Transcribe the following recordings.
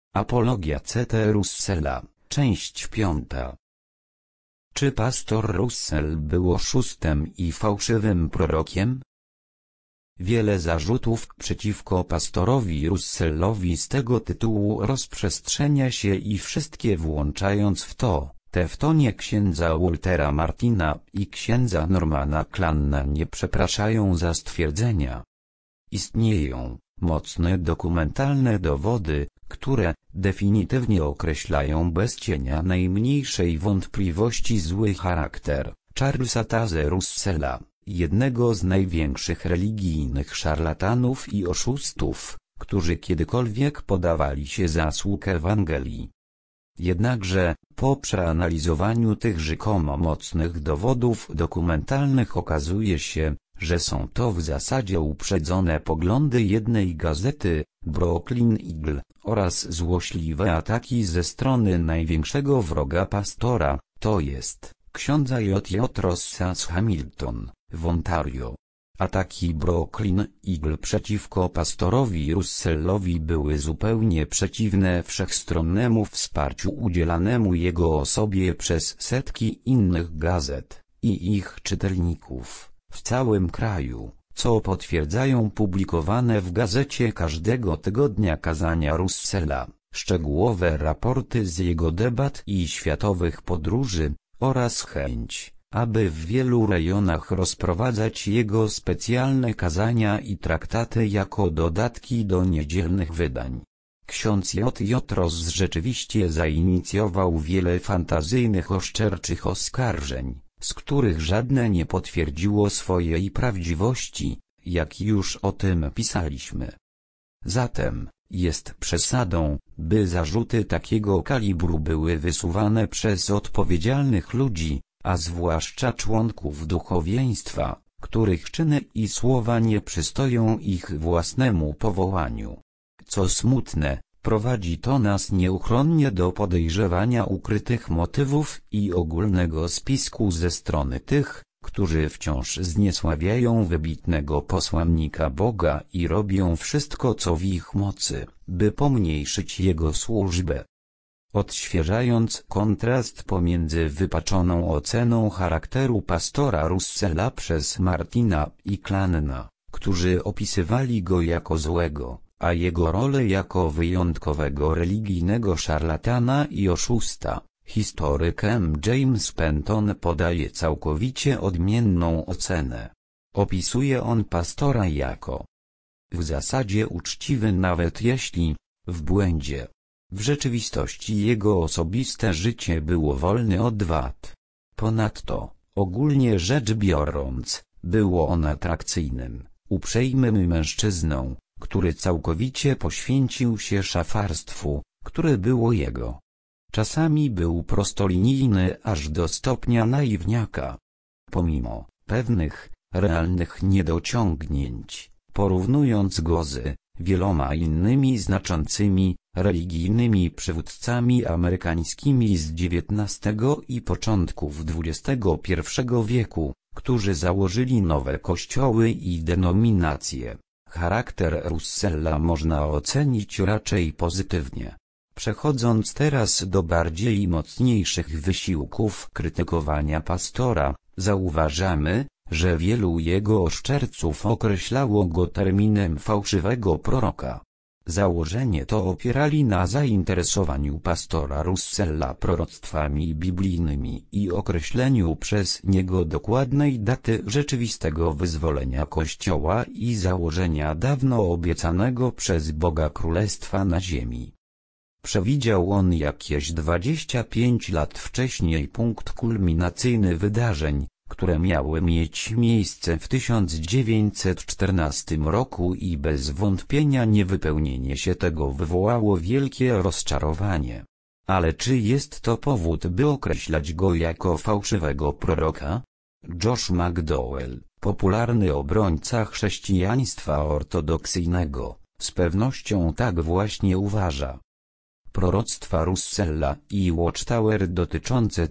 Apologia C.T. Russella, część 5. Czy pastor Russell był oszustem i fałszywym prorokiem? Wiele zarzutów przeciwko pastorowi Russellowi z tego tytułu rozprzestrzenia się i wszystkie włączając w to, teftonie księdza Waltera Martina i księdza Normana Clanna nie przepraszają za stwierdzenia. Istnieją mocne dokumentalne dowody, które definitywnie określają bez cienia najmniejszej wątpliwości zły charakter Charlesa Taze Russella, jednego z największych religijnych szarlatanów i oszustów, którzy kiedykolwiek podawali się za sług Ewangelii. Jednakże, po przeanalizowaniu tych rzekomo mocnych dowodów dokumentalnych okazuje się, że są to w zasadzie uprzedzone poglądy jednej gazety, Brooklyn Eagle, oraz złośliwe ataki ze strony największego wroga pastora, to jest księdza J. Rossa z Hamilton, w Ontario. Ataki Brooklyn Eagle przeciwko pastorowi Russellowi były zupełnie przeciwne wszechstronnemu wsparciu udzielanemu jego osobie przez setki innych gazet i ich czytelników w całym kraju, co potwierdzają publikowane w gazecie każdego tygodnia kazania Russella, szczegółowe raporty z jego debat i światowych podróży, oraz chęć, aby w wielu rejonach rozprowadzać jego specjalne kazania i traktaty jako dodatki do niedzielnych wydań. Ksiądz J. Ross rzeczywiście zainicjował wiele fantazyjnych oszczerczych oskarżeń, z których żadne nie potwierdziło swojej prawdziwości, jak już o tym pisaliśmy. Zatem, jest przesadą, by zarzuty takiego kalibru były wysuwane przez odpowiedzialnych ludzi, a zwłaszcza członków duchowieństwa, których czyny i słowa nie przystoją ich własnemu powołaniu. Co smutne, prowadzi to nas nieuchronnie do podejrzewania ukrytych motywów i ogólnego spisku ze strony tych, którzy wciąż zniesławiają wybitnego posłannika Boga i robią wszystko co w ich mocy, by pomniejszyć jego służbę. Odświeżając kontrast pomiędzy wypaczoną oceną charakteru pastora Russella przez Martina i Clanna, którzy opisywali go jako złego, a jego rolę jako wyjątkowego religijnego szarlatana i oszusta, historyk M. James Penton podaje całkowicie odmienną ocenę. Opisuje on pastora jako w zasadzie uczciwy, nawet jeśli w błędzie. W rzeczywistości jego osobiste życie było wolne od wad. Ponadto, ogólnie rzecz biorąc, było on atrakcyjnym, uprzejmym mężczyzną, który całkowicie poświęcił się szafarstwu, które było jego. Czasami był prostolinijny aż do stopnia naiwniaka. Pomimo pewnych, realnych niedociągnięć, porównując go z wieloma innymi znaczącymi, religijnymi przywódcami amerykańskimi z XIX i początków XXI wieku, którzy założyli nowe kościoły i denominacje, charakter Russella można ocenić raczej pozytywnie. Przechodząc teraz do bardziej mocniejszych wysiłków krytykowania pastora, zauważamy, że wielu jego oszczerców określało go terminem fałszywego proroka. Założenie to opierali na zainteresowaniu pastora Russella proroctwami biblijnymi i określeniu przez niego dokładnej daty rzeczywistego wyzwolenia Kościoła i założenia dawno obiecanego przez Boga Królestwa na ziemi. Przewidział on jakieś 25 lat wcześniej punkt kulminacyjny wydarzeń, które miały mieć miejsce w 1914 roku i bez wątpienia niewypełnienie się tego wywołało wielkie rozczarowanie. Ale czy jest to powód, by określać go jako fałszywego proroka? Josh McDowell, popularny obrońca chrześcijaństwa ortodoksyjnego, z pewnością tak właśnie uważa. Proroctwa Russella i Watchtower dotyczące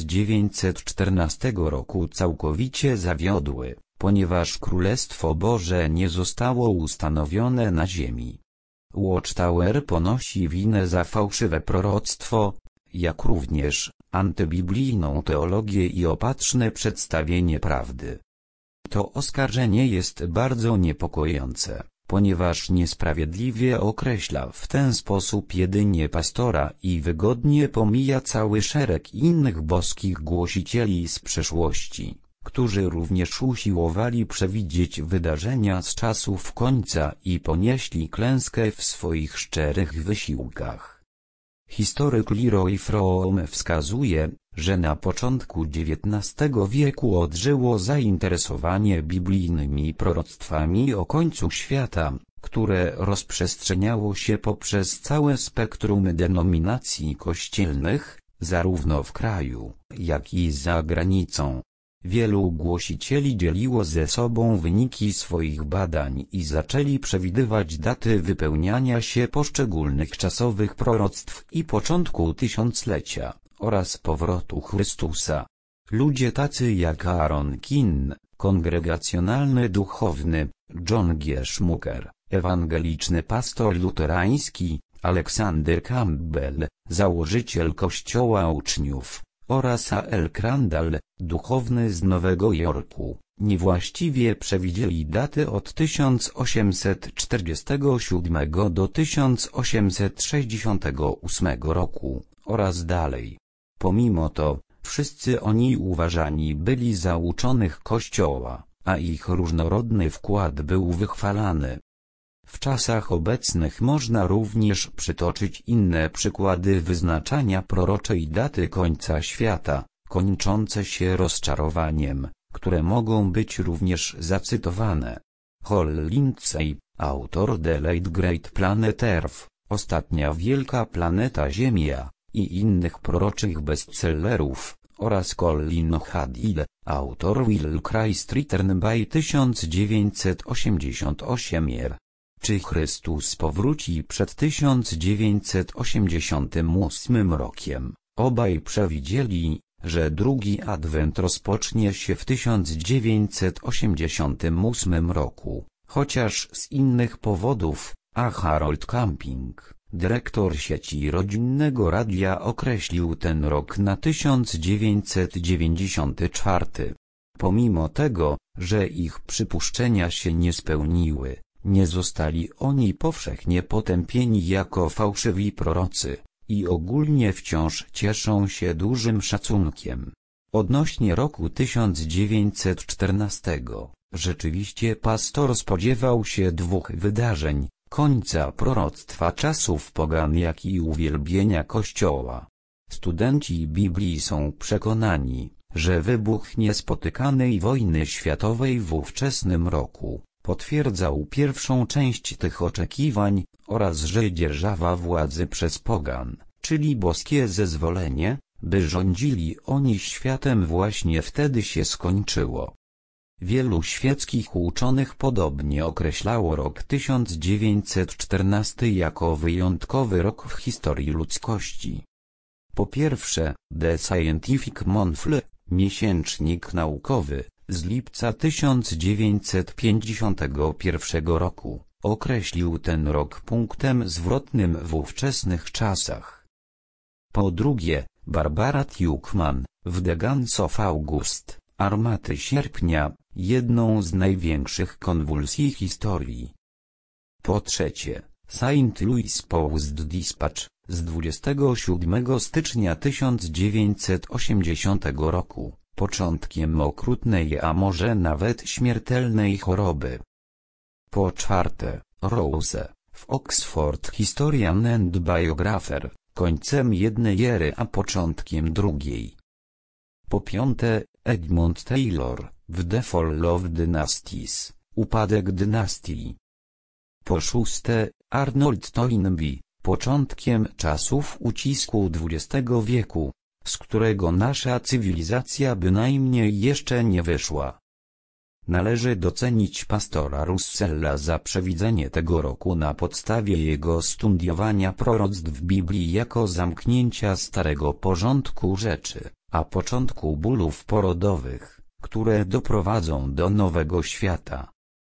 1914 roku całkowicie zawiodły, ponieważ Królestwo Boże nie zostało ustanowione na ziemi. Watchtower ponosi winę za fałszywe proroctwo, jak również antybiblijną teologię i opatrzne przedstawienie prawdy. To oskarżenie jest bardzo niepokojące, ponieważ niesprawiedliwie określa w ten sposób jedynie pastora i wygodnie pomija cały szereg innych boskich głosicieli z przeszłości, którzy również usiłowali przewidzieć wydarzenia z czasów końca i ponieśli klęskę w swoich szczerych wysiłkach. Historyk Leroy Fromm wskazuje, że na początku XIX wieku odżyło zainteresowanie biblijnymi proroctwami o końcu świata, które rozprzestrzeniało się poprzez całe spektrum denominacji kościelnych, zarówno w kraju, jak i za granicą. Wielu głosicieli dzieliło ze sobą wyniki swoich badań i zaczęli przewidywać daty wypełniania się poszczególnych czasowych proroctw i początku tysiąclecia oraz powrotu Chrystusa. Ludzie tacy jak Aaron Kin, kongregacjonalny duchowny, John G. Schmucker, ewangeliczny pastor luterański, Alexander Campbell, założyciel Kościoła Uczniów, oraz A.L. Crandall, duchowny z Nowego Jorku, niewłaściwie przewidzieli daty od 1847 do 1868 roku, oraz dalej. Pomimo to, wszyscy oni uważani byli za uczonych Kościoła, a ich różnorodny wkład był wychwalany. W czasach obecnych można również przytoczyć inne przykłady wyznaczania proroczej daty końca świata, kończące się rozczarowaniem, które mogą być również zacytowane. Hal Lindsey, autor The Late Great Planet Earth, Ostatnia Wielka Planeta Ziemia, i innych proroczych bestsellerów, oraz Colin Hadil, autor Will Christ Return by 1988 Czy Chrystus powróci przed 1988 rokiem? Obaj przewidzieli, że drugi adwent rozpocznie się w 1988 roku, chociaż z innych powodów, a Harold Camping, dyrektor sieci rodzinnego radia, określił ten rok na 1994. Pomimo tego, że ich przypuszczenia się nie spełniły, nie zostali oni powszechnie potępieni jako fałszywi prorocy i ogólnie wciąż cieszą się dużym szacunkiem. Odnośnie roku 1914, rzeczywiście pastor spodziewał się dwóch wydarzeń: końca proroctwa czasów pogan, jak i uwielbienia Kościoła. Studenci Biblii są przekonani, że wybuch niespotykanej wojny światowej w ówczesnym roku potwierdzał pierwszą część tych oczekiwań, oraz że dzierżawa władzy przez pogan, czyli boskie zezwolenie, by rządzili oni światem, właśnie wtedy się skończyło. Wielu świeckich uczonych podobnie określało rok 1914 jako wyjątkowy rok w historii ludzkości. Po pierwsze, The Scientific Monthly, miesięcznik naukowy, z lipca 1951 roku, określił ten rok punktem zwrotnym w ówczesnych czasach. Po drugie, Barbara Tuchman, w The Guns of August, Armaty Sierpnia, jedną z największych konwulsji historii. Po trzecie, St. Louis Post-Dispatch, z 27 stycznia 1980 roku, początkiem okrutnej, a może nawet śmiertelnej choroby. Po czwarte, Rose, w Oxford Historian and Biographer, końcem jednej ery a początkiem drugiej. Po piąte, Edmund Taylor, w The Fall of Dynasties, upadek dynastii. Po szóste, Arnold Toynbee, początkiem czasów ucisku XX wieku, z którego nasza cywilizacja bynajmniej jeszcze nie wyszła. Należy docenić pastora Russella za przewidzenie tego roku na podstawie jego studiowania proroctw Biblii jako zamknięcia starego porządku rzeczy, a początku bólów porodowych, które doprowadzą do nowego świata.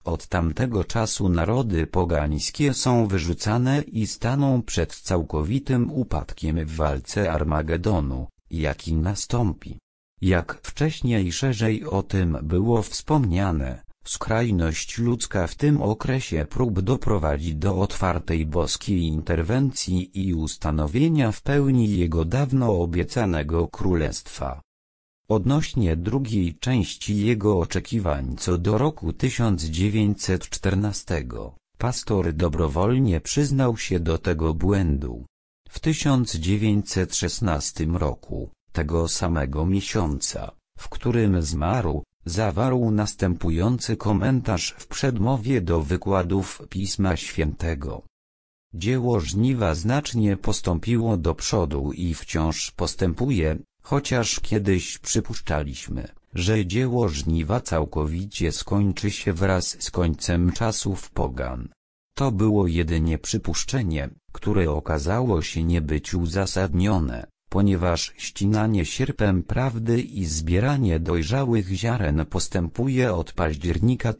Od tamtego czasu narody pogańskie są wyrzucane i staną przed całkowitym upadkiem w walce Armagedonu, jaki nastąpi. Jak wcześniej szerzej o tym było wspomniane, skrajność ludzka w tym okresie prób doprowadzi do otwartej boskiej interwencji i ustanowienia w pełni jego dawno obiecanego królestwa. Odnośnie drugiej części jego oczekiwań co do roku 1914, pastor dobrowolnie przyznał się do tego błędu. W 1916 roku, tego samego miesiąca, w którym zmarł, zawarł następujący komentarz w przedmowie do wykładów Pisma Świętego. Dzieło żniwa znacznie postąpiło do przodu i wciąż postępuje, chociaż kiedyś przypuszczaliśmy, że dzieło żniwa całkowicie skończy się wraz z końcem czasów pogan. To było jedynie przypuszczenie, które okazało się nie być uzasadnione, ponieważ ścinanie sierpem prawdy i zbieranie dojrzałych ziaren postępuje od października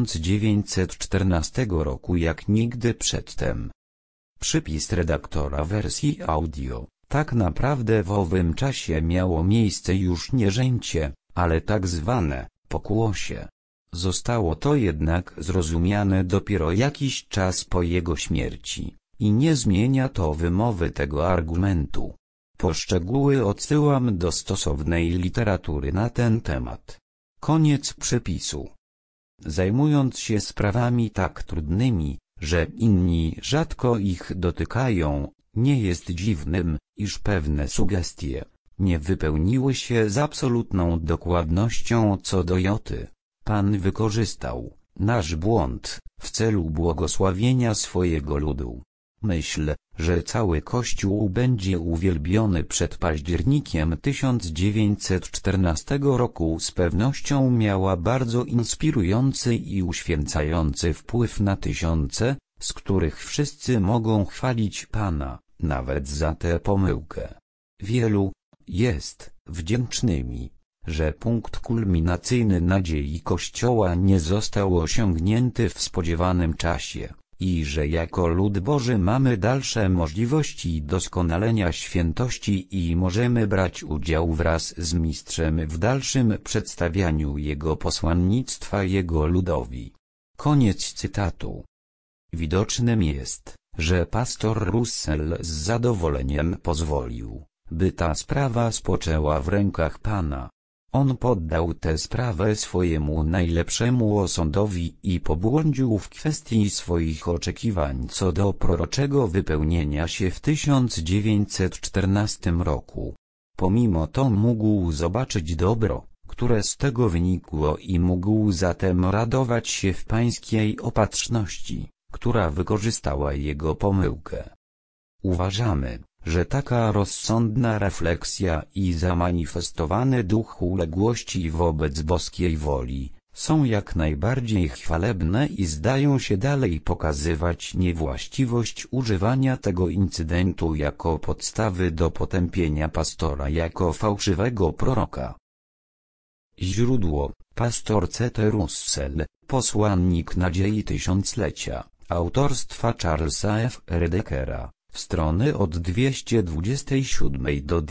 1914 roku jak nigdy przedtem. Przypis redaktora wersji audio. Tak naprawdę w owym czasie miało miejsce już nieżęcie, ale tak zwane pokłosie. Zostało to jednak zrozumiane dopiero jakiś czas po jego śmierci, i nie zmienia to wymowy tego argumentu. Po szczegóły odsyłam do stosownej literatury na ten temat. Koniec przepisu. Zajmując się sprawami tak trudnymi, że inni rzadko ich dotykają, nie jest dziwnym, iż pewne sugestie nie wypełniły się z absolutną dokładnością co do joty. Pan wykorzystał nasz błąd w celu błogosławienia swojego ludu. Myśl, że cały Kościół będzie uwielbiony przed październikiem 1914 roku z pewnością miała bardzo inspirujący i uświęcający wpływ na tysiące, z których wszyscy mogą chwalić Pana, nawet za tę pomyłkę. Wielu jest wdzięcznymi, że punkt kulminacyjny nadziei Kościoła nie został osiągnięty w spodziewanym czasie, i że jako lud Boży mamy dalsze możliwości doskonalenia świętości i możemy brać udział wraz z Mistrzem w dalszym przedstawianiu Jego posłannictwa Jego ludowi. Koniec cytatu. Widocznym jest, że pastor Russell z zadowoleniem pozwolił, by ta sprawa spoczęła w rękach Pana. On poddał tę sprawę swojemu najlepszemu osądowi i pobłądził w kwestii swoich oczekiwań co do proroczego wypełnienia się w 1914 roku. Pomimo to mógł zobaczyć dobro, które z tego wynikło i mógł zatem radować się w Pańskiej opatrzności, która wykorzystała jego pomyłkę. Uważamy, że taka rozsądna refleksja i zamanifestowany duch uległości wobec boskiej woli są jak najbardziej chwalebne i zdają się dalej pokazywać niewłaściwość używania tego incydentu jako podstawy do potępienia pastora jako fałszywego proroka. Źródło: pastor C.T. Russell, Posłannik Nadziei Tysiąclecia, autorstwa Charlesa F. Redekera. Strony od 227 do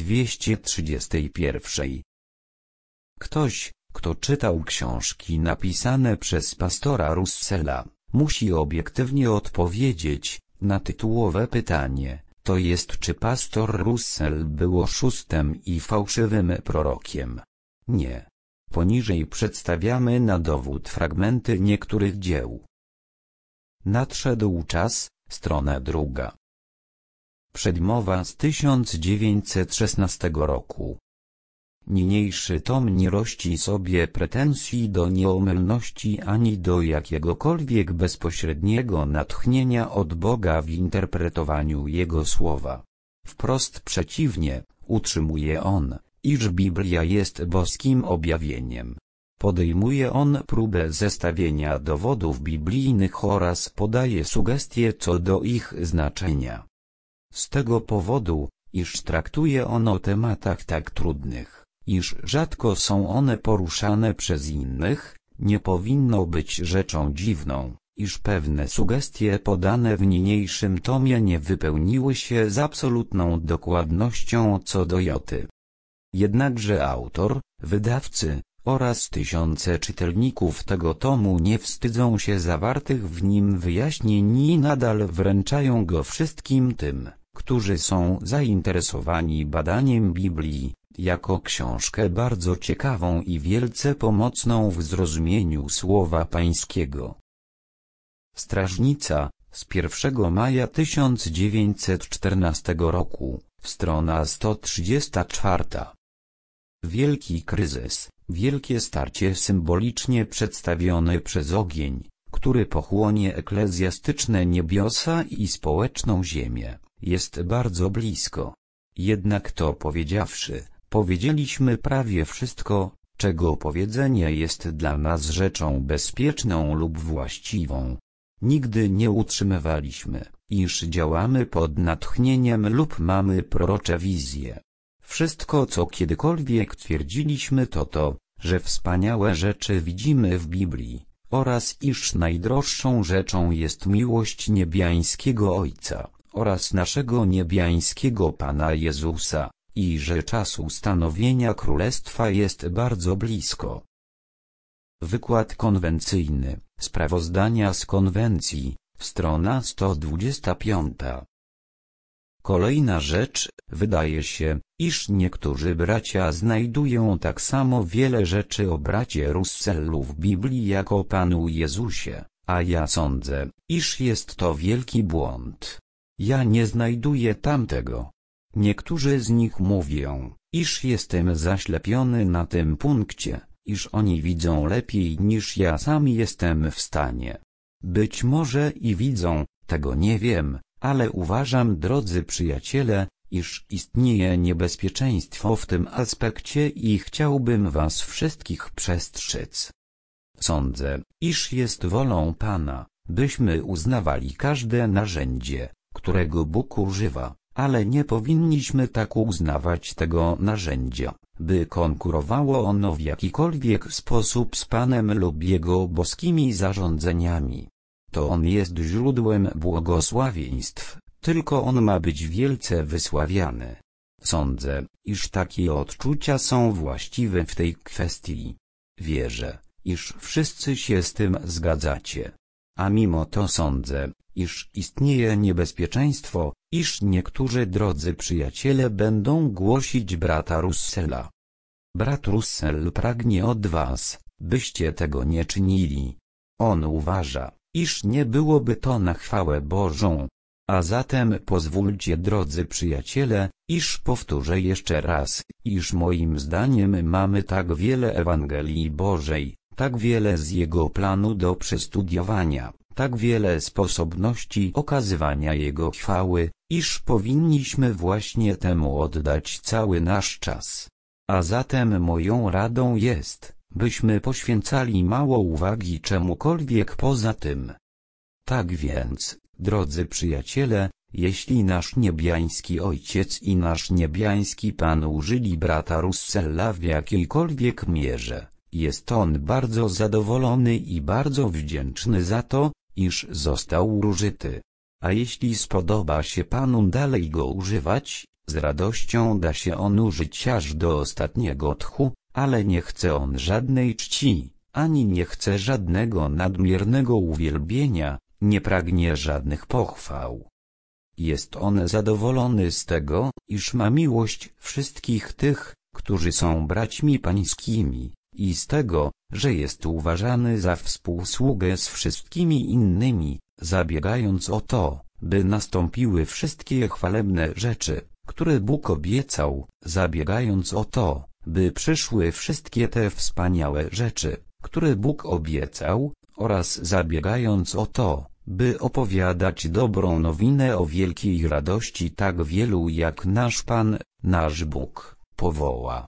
231. Ktoś, kto czytał książki napisane przez pastora Russella, musi obiektywnie odpowiedzieć na tytułowe pytanie, to jest, czy pastor Russell był oszustem i fałszywym prorokiem. Nie. Poniżej przedstawiamy na dowód fragmenty niektórych dzieł. Nadszedł czas, strona 2. Przedmowa z 1916 roku. Niniejszy tom nie rości sobie pretensji do nieomylności ani do jakiegokolwiek bezpośredniego natchnienia od Boga w interpretowaniu Jego słowa. Wprost przeciwnie, utrzymuje on, iż Biblia jest boskim objawieniem. Podejmuje on próbę zestawienia dowodów biblijnych oraz podaje sugestie co do ich znaczenia. Z tego powodu, iż traktuje on o tematach tak trudnych, iż rzadko są one poruszane przez innych, nie powinno być rzeczą dziwną, iż pewne sugestie podane w niniejszym tomie nie wypełniły się z absolutną dokładnością co do joty. Jednakże autor, wydawcy oraz tysiące czytelników tego tomu nie wstydzą się zawartych w nim wyjaśnień i nadal wręczają go wszystkim tym, którzy są zainteresowani badaniem Biblii, jako książkę bardzo ciekawą i wielce pomocną w zrozumieniu Słowa Pańskiego. Strażnica, z 1 maja 1914 roku, strona 134. Wielki kryzys, wielkie starcie symbolicznie przedstawione przez ogień, który pochłonie eklezjastyczne niebiosa i społeczną ziemię, jest bardzo blisko. Jednak to powiedziawszy, powiedzieliśmy prawie wszystko, czego powiedzenie jest dla nas rzeczą bezpieczną lub właściwą. Nigdy nie utrzymywaliśmy, iż działamy pod natchnieniem lub mamy prorocze wizje. Wszystko co kiedykolwiek twierdziliśmy to, że wspaniałe rzeczy widzimy w Biblii, oraz iż najdroższą rzeczą jest miłość niebiańskiego Ojca, oraz naszego niebiańskiego Pana Jezusa, i że czas ustanowienia Królestwa jest bardzo blisko. Wykład konwencyjny, sprawozdania z konwencji, strona 125. Kolejna rzecz, wydaje się, iż niektórzy bracia znajdują tak samo wiele rzeczy o bracie Russellu w Biblii jak o Panu Jezusie, a ja sądzę, iż jest to wielki błąd. Ja nie znajduję tamtego. Niektórzy z nich mówią, iż jestem zaślepiony na tym punkcie, iż oni widzą lepiej niż ja sam jestem w stanie. Być może i widzą, tego nie wiem, ale uważam, drodzy przyjaciele, iż istnieje niebezpieczeństwo w tym aspekcie i chciałbym was wszystkich przestrzec. Sądzę, iż jest wolą Pana, byśmy uznawali każde narzędzie, którego Bóg używa, ale nie powinniśmy tak uznawać tego narzędzia, by konkurowało ono w jakikolwiek sposób z Panem lub Jego boskimi zarządzeniami. To On jest źródłem błogosławieństw, tylko On ma być wielce wysławiany. Sądzę, iż takie odczucia są właściwe w tej kwestii. Wierzę, iż wszyscy się z tym zgadzacie. A mimo to sądzę, iż istnieje niebezpieczeństwo, iż niektórzy drodzy przyjaciele będą głosić brata Russella. Brat Russell pragnie od was, byście tego nie czynili. On uważa, iż nie byłoby to na chwałę Bożą. A zatem pozwólcie, drodzy przyjaciele, iż powtórzę jeszcze raz, iż moim zdaniem mamy tak wiele Ewangelii Bożej, tak wiele z Jego planu do przestudiowania, tak wiele sposobności okazywania Jego chwały, iż powinniśmy właśnie temu oddać cały nasz czas. A zatem moją radą jest, byśmy poświęcali mało uwagi czemukolwiek poza tym. Tak więc, drodzy przyjaciele, jeśli nasz niebiański Ojciec i nasz niebiański Pan użyli brata Russella w jakiejkolwiek mierze, jest on bardzo zadowolony i bardzo wdzięczny za to, iż został użyty. A jeśli spodoba się Panu dalej go używać, z radością da się on użyć aż do ostatniego tchu, ale nie chce on żadnej czci, ani nie chce żadnego nadmiernego uwielbienia, nie pragnie żadnych pochwał. Jest on zadowolony z tego, iż ma miłość wszystkich tych, którzy są braćmi pańskimi, i z tego, że jest uważany za współsługę z wszystkimi innymi, zabiegając o to, by nastąpiły wszystkie chwalebne rzeczy, które Bóg obiecał, zabiegając o to, by przyszły wszystkie te wspaniałe rzeczy, które Bóg obiecał, oraz zabiegając o to, by opowiadać dobrą nowinę o wielkiej radości tak wielu jak nasz Pan, nasz Bóg, powoła.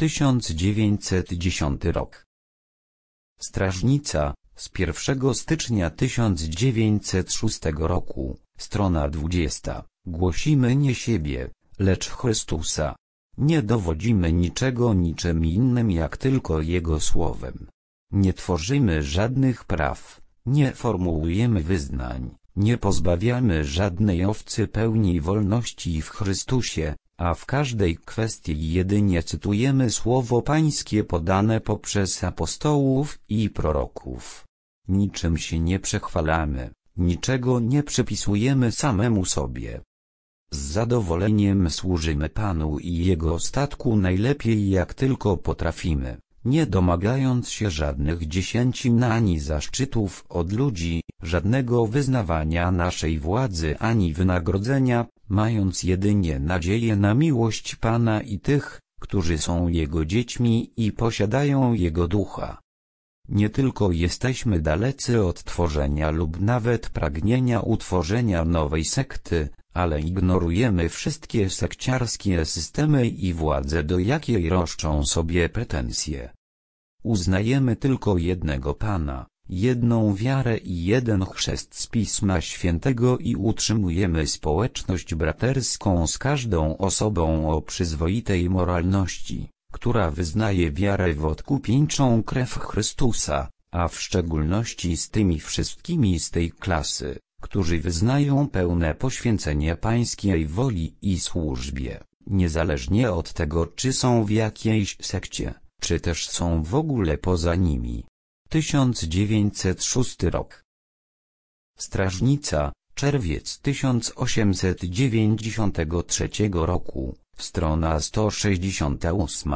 1910 rok. Strażnica, z 1 stycznia 1906 roku, strona 20, głosimy nie siebie, lecz Chrystusa. Nie dowodzimy niczego niczym innym jak tylko Jego słowem. Nie tworzymy żadnych praw, nie formułujemy wyznań, nie pozbawiamy żadnej owcy pełni wolności w Chrystusie, a w każdej kwestii jedynie cytujemy słowo Pańskie podane poprzez apostołów i proroków. Niczym się nie przechwalamy, niczego nie przypisujemy samemu sobie. Z zadowoleniem służymy Panu i Jego statku najlepiej jak tylko potrafimy, nie domagając się żadnych dziesięcin ani zaszczytów od ludzi, żadnego wyznawania naszej władzy ani wynagrodzenia, mając jedynie nadzieję na miłość Pana i tych, którzy są Jego dziećmi i posiadają Jego ducha. Nie tylko jesteśmy dalecy od tworzenia lub nawet pragnienia utworzenia nowej sekty, ale ignorujemy wszystkie sekciarskie systemy i władze, do jakiej roszczą sobie pretensje. Uznajemy tylko jednego Pana, jedną wiarę i jeden chrzest z Pisma Świętego i utrzymujemy społeczność braterską z każdą osobą o przyzwoitej moralności, która wyznaje wiarę w odkupieńczą krew Chrystusa, a w szczególności z tymi wszystkimi z tej klasy, którzy wyznają pełne poświęcenie Pańskiej woli i służbie, niezależnie od tego, czy są w jakiejś sekcie, czy też są w ogóle poza nimi. 1906 rok. Strażnica, czerwiec 1893 roku, strona 168.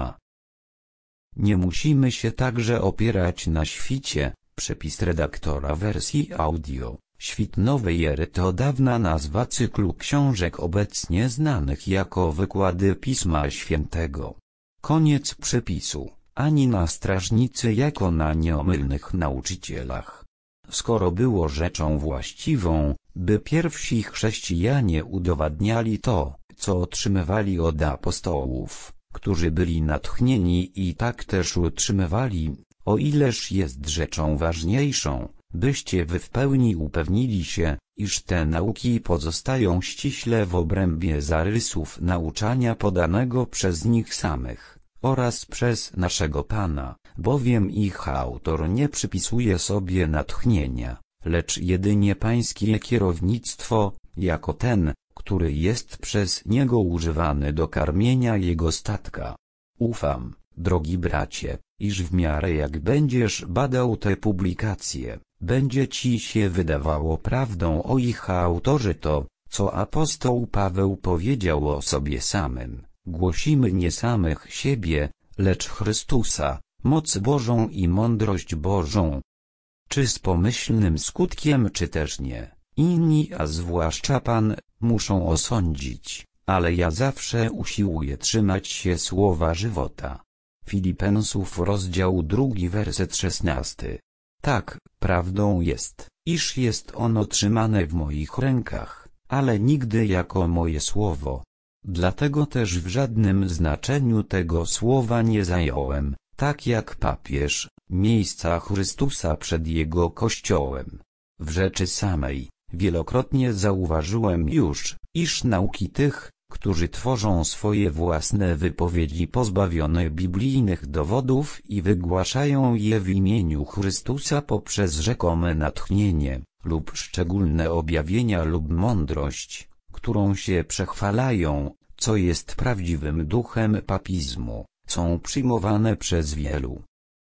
Nie musimy się także opierać na świcie, przepis redaktora wersji audio. Świt nowej ery to dawna nazwa cyklu książek obecnie znanych jako wykłady Pisma Świętego. Koniec przepisu. Ani na strażnicy jako na nieomylnych nauczycielach. Skoro było rzeczą właściwą, by pierwsi chrześcijanie udowadniali to, co otrzymywali od apostołów, którzy byli natchnieni i tak też utrzymywali, o ileż jest rzeczą ważniejszą, byście wy w pełni upewnili się, iż te nauki pozostają ściśle w obrębie zarysów nauczania podanego przez nich samych oraz przez naszego Pana, bowiem ich autor nie przypisuje sobie natchnienia, lecz jedynie Pańskie kierownictwo, jako ten, który jest przez Niego używany do karmienia Jego statka. Ufam, drogi bracie, iż w miarę jak będziesz badał te publikacje, będzie ci się wydawało prawdą o ich autorze to, co apostoł Paweł powiedział o sobie samym. Głosimy nie samych siebie, lecz Chrystusa, moc Bożą i mądrość Bożą. Czy z pomyślnym skutkiem, czy też nie, inni, a zwłaszcza Pan, muszą osądzić, ale ja zawsze usiłuję trzymać się słowa żywota. Filipensów rozdział 2 werset 16. Tak, prawdą jest, iż jest ono trzymane w moich rękach, ale nigdy jako moje słowo. Dlatego też w żadnym znaczeniu tego słowa nie zająłem, tak jak papież, miejsca Chrystusa przed Jego Kościołem. W rzeczy samej, wielokrotnie zauważyłem już, iż nauki tych, którzy tworzą swoje własne wypowiedzi pozbawione biblijnych dowodów i wygłaszają je w imieniu Chrystusa poprzez rzekome natchnienie, lub szczególne objawienia lub mądrość, którą się przechwalają, co jest prawdziwym duchem papizmu, są przyjmowane przez wielu.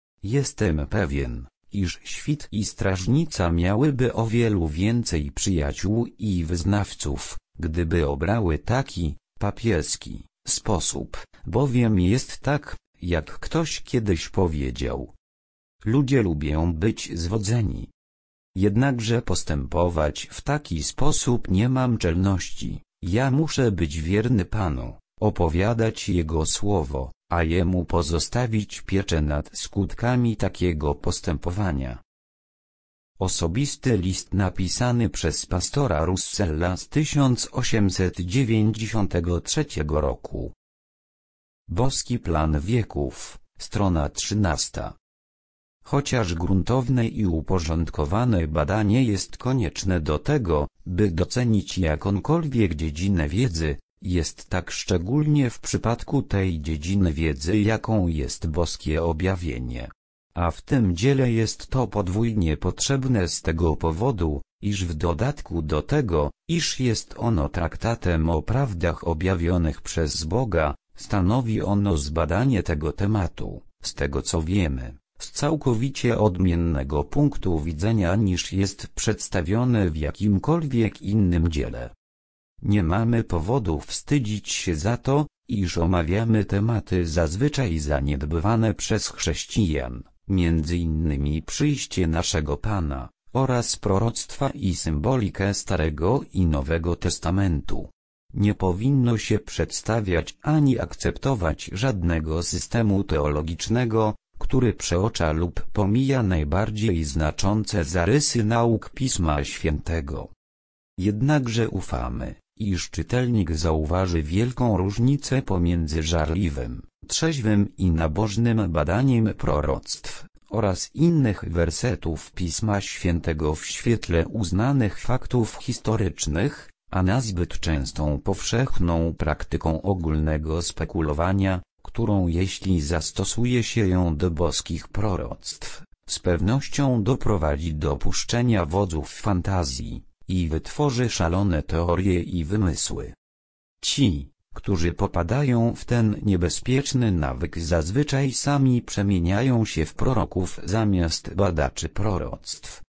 Jestem pewien, iż świt i strażnica miałyby o wielu więcej przyjaciół i wyznawców, gdyby obrały taki, papieski, sposób, bowiem jest tak, jak ktoś kiedyś powiedział. Ludzie lubią być zwodzeni. Jednakże postępować w taki sposób nie mam czelności, ja muszę być wierny Panu, opowiadać Jego słowo, a Jemu pozostawić pieczę nad skutkami takiego postępowania. Osobisty list napisany przez pastora Russella z 1893 roku. Boski plan wieków, strona 13. Chociaż gruntowne i uporządkowane badanie jest konieczne do tego, by docenić jakąkolwiek dziedzinę wiedzy, jest tak szczególnie w przypadku tej dziedziny wiedzy, jaką jest boskie objawienie. A w tym dziele jest to podwójnie potrzebne z tego powodu, iż w dodatku do tego, iż jest ono traktatem o prawdach objawionych przez Boga, stanowi ono zbadanie tego tematu, z tego co wiemy, z całkowicie odmiennego punktu widzenia niż jest przedstawione w jakimkolwiek innym dziele. Nie mamy powodu wstydzić się za to, iż omawiamy tematy zazwyczaj zaniedbywane przez chrześcijan, między innymi przyjście naszego Pana, oraz proroctwa i symbolikę Starego i Nowego Testamentu. Nie powinno się przedstawiać ani akceptować żadnego systemu teologicznego, który przeocza lub pomija najbardziej znaczące zarysy nauk Pisma Świętego. Jednakże ufamy, iż czytelnik zauważy wielką różnicę pomiędzy żarliwym, trzeźwym i nabożnym badaniem proroctw oraz innych wersetów Pisma Świętego w świetle uznanych faktów historycznych, a nazbyt częstą powszechną praktyką ogólnego spekulowania, którą jeśli zastosuje się ją do boskich proroctw, z pewnością doprowadzi do puszczenia wodzów fantazji i wytworzy szalone teorie i wymysły. Ci, którzy popadają w ten niebezpieczny nawyk, zazwyczaj sami przemieniają się w proroków zamiast badaczy proroctw.